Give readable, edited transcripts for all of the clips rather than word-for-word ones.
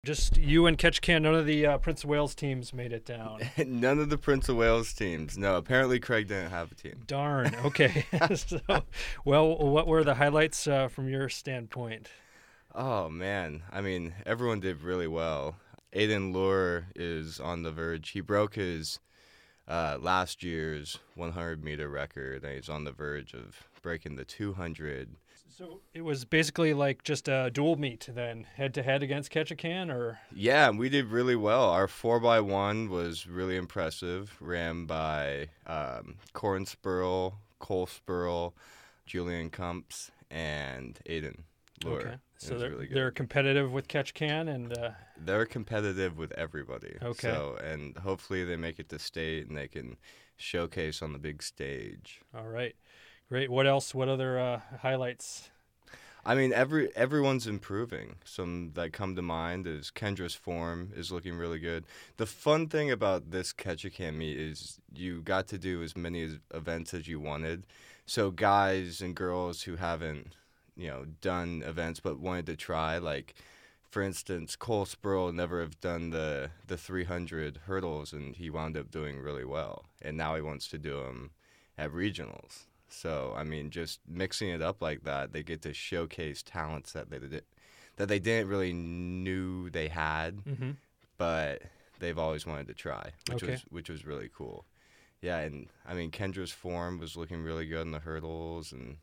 Just you and Ketchikan. None of the Prince of Wales teams made it down. None of the Prince of Wales teams. No, apparently Craig didn't have a team. Darn. Okay. So, well, what were the highlights from your standpoint? Oh, man. I mean, everyone did really well. Aiden Lure is on the verge. He broke his last year's 100-meter record, and he's on the verge of breaking the 200. So it was basically like just a dual meet then, head-to-head against Ketchikan, or? Yeah, we did really well. Our 4x1 was really impressive, ran by Corin Spurl, Cole Spurl, Julian Kumps, and Aiden Lure. Okay. So really they're competitive with Ketchikan, and they're competitive with everybody. Okay. So, and hopefully they make it to state and they can showcase on the big stage. all right. Great. What else? What other highlights? I mean, everyone's improving. Some that come to mind is Kendra's form is looking really good. The fun thing about this Ketchikan meet is you got to do as many events as you wanted. So guys and girls who haven't, done events but wanted to try, like, for instance, Cole Spurl never have done the 300 hurdles, and he wound up doing really well. And now he wants to do them at regionals. So, I mean, just mixing it up like that, they get to showcase talents that they didn't really knew they had, but they've always wanted to try, which was really cool. Yeah, and I mean, Kendra's form was looking really good in the hurdles, and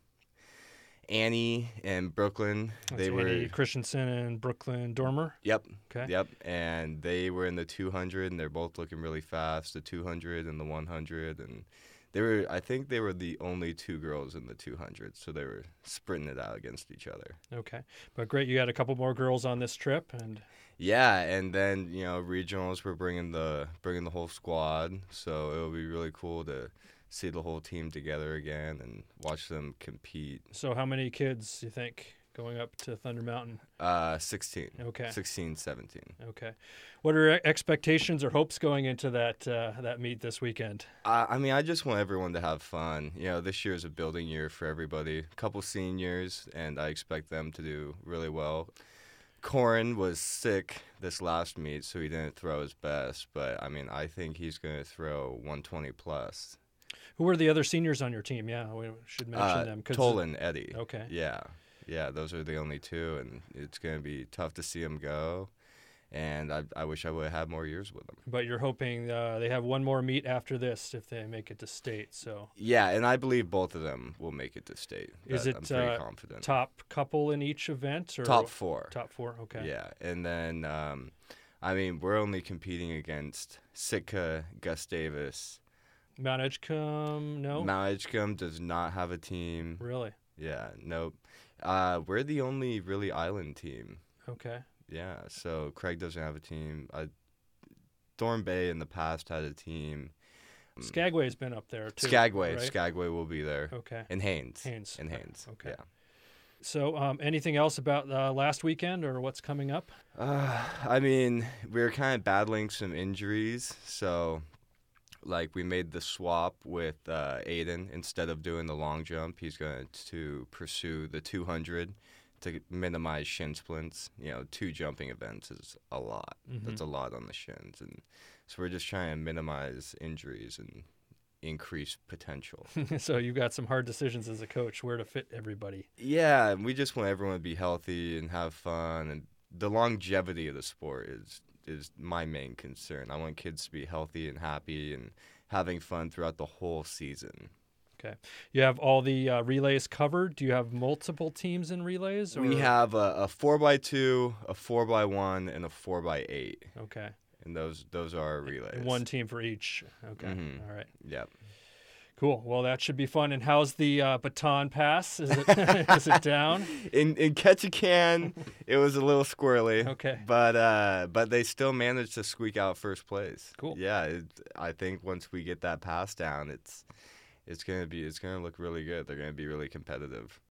Annie and Brooklyn, That's Annie Christensen and Brooklyn Dormer. Yep. Okay. Yep, and they were in the 200, and they're both looking really fast, the 200 and the 100, and I think they were the only two girls in the 200, so they were sprinting it out against each other. Okay, but great, you had a couple more girls on this trip, and yeah, and then regionals were bringing the whole squad, so it'll be really cool to see the whole team together again and watch them compete. So how many kids do you think going up to Thunder Mountain? 16. Okay. 16, 17. Okay. What are expectations or hopes going into that meet this weekend? I mean, I just want everyone to have fun. This year is a building year for everybody. A couple seniors, and I expect them to do really well. Corin was sick this last meet, so he didn't throw his best. But, I mean, I think he's going to throw 120 plus. Who were the other seniors on your team? Yeah, we should mention them. Toll and Eddie. Okay. Yeah, those are the only two, and it's going to be tough to see them go. And I wish I would have had more years with them. But you're hoping they have one more meet after this if they make it to state. So yeah, and I believe both of them will make it to state. Is it I'm pretty confident. Top couple in each event? Or top four. Top four, okay. Yeah, and then, I mean, we're only competing against Sitka, Gustavus. Mount Edgecombe, no? Mount Edgecombe does not have a team. Really? Yeah, nope. We're the only really island team. Okay. Yeah, so Craig doesn't have a team. Thorn Bay in the past had a team. Skagway's been up there too. Skagway. Right? Skagway will be there. Okay. And Haynes. Haynes. Okay. Yeah. So anything else about last weekend or what's coming up? I mean, we were kind of battling some injuries, so like we made the swap with Aiden. Instead of doing the long jump, he's going to pursue the 200 to minimize shin splints. 2 jumping events is a lot. That's a lot on the shins, and so we're just trying to minimize injuries and increase potential. So you've got some hard decisions as a coach, where to fit everybody. Yeah, and we just want everyone to be healthy and have fun, and the longevity of the sport is my main concern. I want kids to be healthy and happy and having fun throughout the whole season. Okay. You have all the relays covered. Do you have multiple teams in relays? Or? We have a 4x2, a 4x1, and a 4x8. Okay. And those are our relays. And one team for each. Okay. All right. Yep. Cool. Well, that should be fun. And how's the baton pass? Is it is it down? In Ketchikan, it was a little squirrely. Okay. But they still managed to squeak out first place. Cool. Yeah. I think once we get that pass down, it's gonna look really good. They're gonna be really competitive.